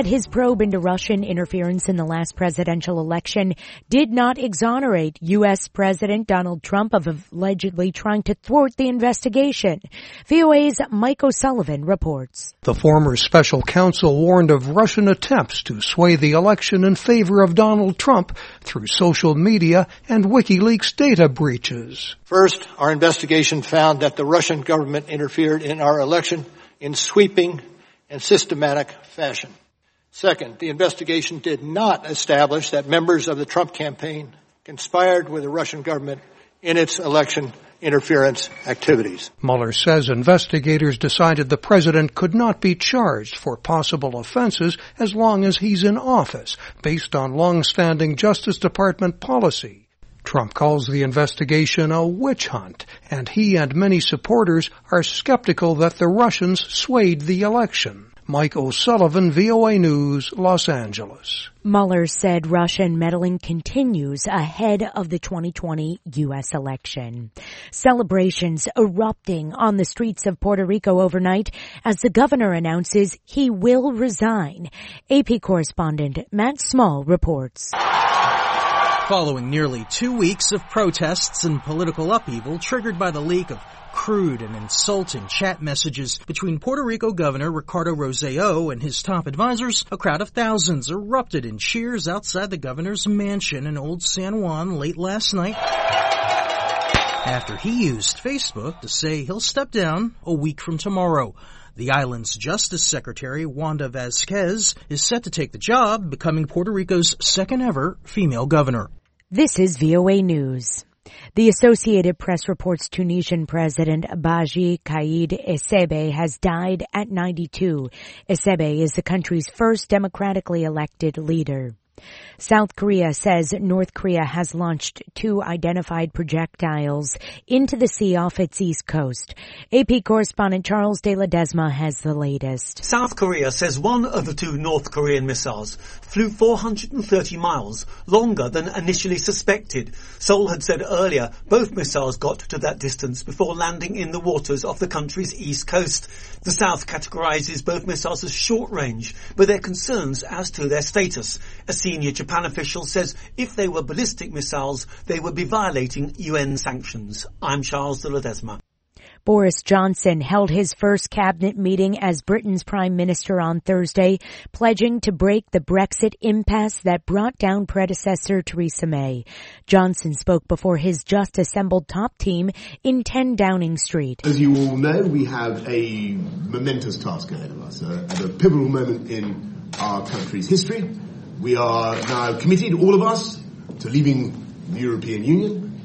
His probe into Russian interference in the last presidential election did not exonerate U.S. President Donald Trump of allegedly trying to thwart the investigation. VOA's Mike O'Sullivan reports. The former special counsel warned of Russian attempts to sway the election in favor of Donald Trump through social media and WikiLeaks data breaches. First, our investigation found that the Russian government interfered in our election in sweeping and systematic fashion. Second, the investigation did not establish that members of the Trump campaign conspired with the Russian government in its election interference activities. Mueller says investigators decided the president could not be charged for possible offenses as long as he's in office, based on long-standing Justice Department policy. Trump calls the investigation a witch hunt, and he and many supporters are skeptical that the Russians swayed the election. Mike O'Sullivan, VOA News, Los Angeles. Mueller said Russian meddling continues ahead of the 2020 U.S. election. Celebrations erupting on the streets of Puerto Rico overnight as the governor announces he will resign. AP correspondent Matt Small reports. Following nearly 2 weeks of protests and political upheaval triggered by the leak of crude and insulting chat messages between Puerto Rico Governor Ricardo Rosselló and his top advisors, a crowd of thousands erupted in cheers outside the governor's mansion in Old San Juan late last night after he used Facebook to say he'll step down a week from tomorrow. The island's Justice Secretary, Wanda Vazquez, is set to take the job, becoming Puerto Rico's second ever female governor. This is VOA News. The Associated Press reports Tunisian President Beji Caid Essebsi has died at 92. Essebsi is the country's first democratically elected leader. South Korea says North Korea has launched 2 identified projectiles into the sea off its east coast. AP correspondent Charles de Ledesma has the latest. South Korea says one of the 2 North Korean missiles flew 430 miles, longer than initially suspected. Seoul had said earlier both missiles got to that distance before landing in the waters off the country's east coast. The South categorizes both missiles as short range, but there are concerns as to their status. A senior Japan official says if they were ballistic missiles, they would be violating UN sanctions. I'm Charles de Ledesma. Boris Johnson held his first cabinet meeting as Britain's Prime Minister on Thursday, pledging to break the Brexit impasse that brought down predecessor Theresa May. Johnson spoke before his just assembled top team in 10 Downing Street. As you all know, we have a momentous task ahead of us, at a pivotal moment in our country's history. We are now committed, all of us, to leaving the European Union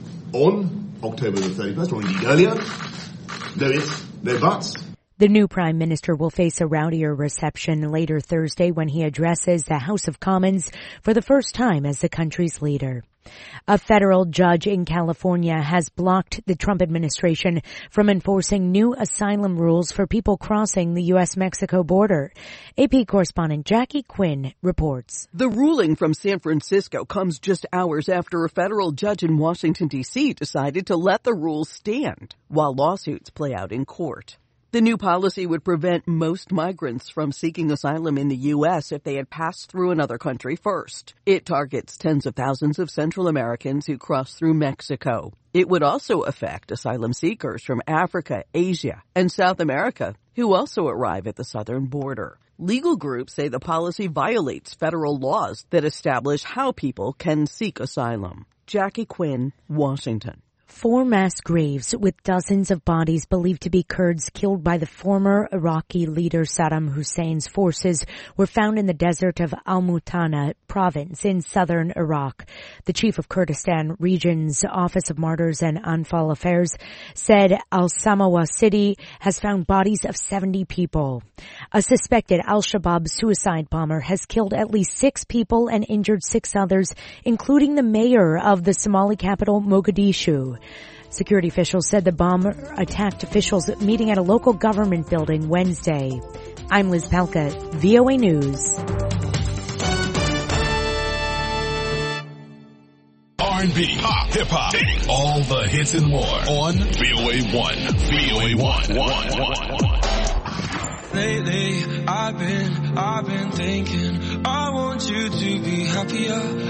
on October the 31st, or indeed earlier. No ifs, no buts. The new Prime Minister will face a rowdier reception later Thursday when he addresses the House of Commons for the first time as the country's leader. A federal judge in California has blocked the Trump administration from enforcing new asylum rules for people crossing the U.S.-Mexico border. AP correspondent Jackie Quinn reports. The ruling from San Francisco comes just hours after a federal judge in Washington, D.C. decided to let the rules stand while lawsuits play out in court. The new policy would prevent most migrants from seeking asylum in the U.S. if they had passed through another country first. It targets tens of thousands of Central Americans who cross through Mexico. It would also affect asylum seekers from Africa, Asia, and South America who also arrive at the southern border. Legal groups say the policy violates federal laws that establish how people can seek asylum. Jackie Quinn, Washington. 4 mass graves with dozens of bodies believed to be Kurds killed by the former Iraqi leader Saddam Hussein's forces were found in the desert of Al-Mutana province in southern Iraq. The chief of Kurdistan Region's Office of Martyrs and Anfal Affairs said Al-Samawa city has found bodies of 70 people. A suspected Al-Shabaab suicide bomber has killed at least 6 people and injured 6 others, including the mayor of the Somali capital, Mogadishu. Security officials said the bomber attacked officials meeting at a local government building Wednesday. I'm Liz Palka, VOA News. R&B, pop, hip-hop, all the hits and more on VOA 1. VOA 1. Lately, I've been thinking, I want you to be happier.